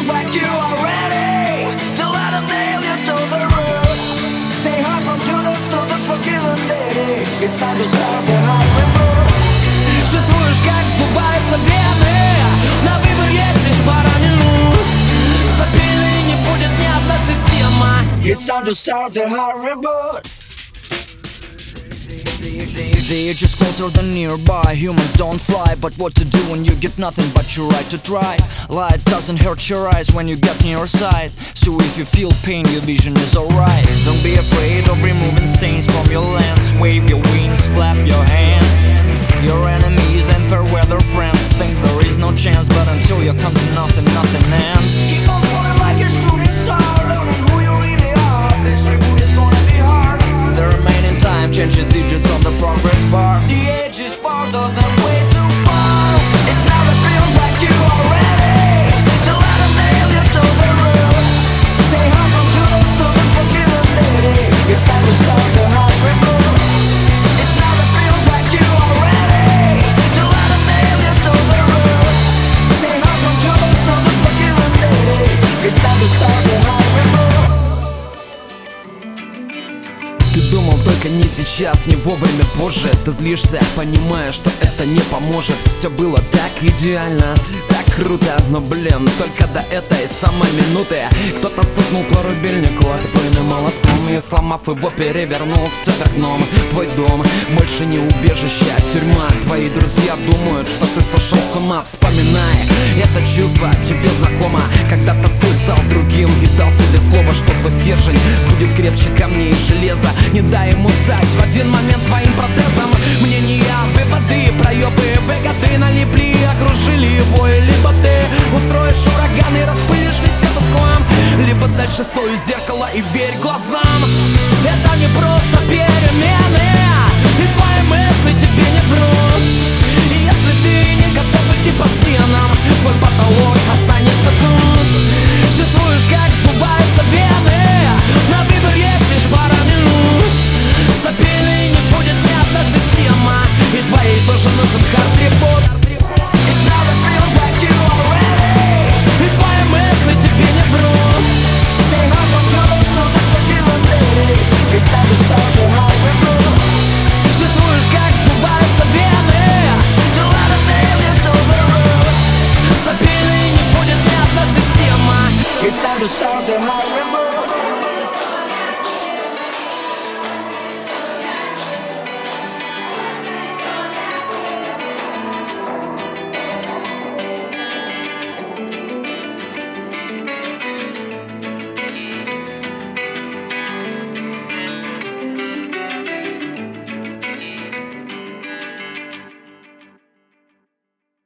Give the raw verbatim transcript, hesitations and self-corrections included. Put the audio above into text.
feels like you are ready to let them nail you to the road. Say hi from Judas to the forgiven lady. It's time to start the hard remote. Чувствуешь, как сбываются планы. На выбор есть лишь пара минут. Стабильной не будет ни одна система. It's time to start the hard reboot. The edge is closer than nearby. Humans don't fly, but what to do when you get nothing but your right to try? Light doesn't hurt your eyes when you get near sight. So if you feel pain, your vision is alright. Don't be afraid of removing stains from your lens. Wave your wings, flap your hands. Your enemies and fair weather friends think there is no chance, but until you come to nothing, nothing ends. Keep on falling like a shooting star, learning who you really are. This reboot is gonna be hard. The remaining time changes digits on the progress bar. The edge is farther than way too far. It never feels like you are ready to let them nail you to the road. Say hi from Judas to the forgiven lady. It's time to start the hard reboot. It never feels like you are ready to let them nail you to the road. Say hi from Judas to the forgiven lady. It's time to start the hard reboot. Ты думал только не сейчас, не вовремя, позже. Ты злишься, понимая, что это не поможет. Все было так идеально, так круто. Но блин, только до этой самой минуты кто-то стукнул по рубильнику отбойным молотком и, сломав его, перевернул все вверх дном. Твой дом больше не убежище, а тюрьма. Твои друзья думают, что ты сошел с ума. Вспоминай, это чувство тебе знакомо. Когда-то ты стал другим и дал себе слово, что твой стержень будет крепче камней и железа. Не дай ему стать в один момент твоим протезом. Мнения, выводы, проебы, выгоды налипли и окружили его. И либо ты устроишь ураган и распылишь весь этот хлам, либо дальше стой у зеркала и верь глазам. Это не просто перемены, и твои мысли тебе не врут. И если ты не готов идти по стенам, твой потолок останется тут. Чувствуешь, как сбываются вены. На выбор есть лишь пара минут. Стабильной не будет ни одна система, и твоей тоже нужен хард-ребут. It never feels like you are ready. И твои мысли тебе не врут. Say hi from Judas to the forgiven lady. It's time to start the hard reboot. Чувствуешь, как сбываются вены. To let them nail you to the road. Стабильной не будет ни одна система. It's time to start the hard reboot.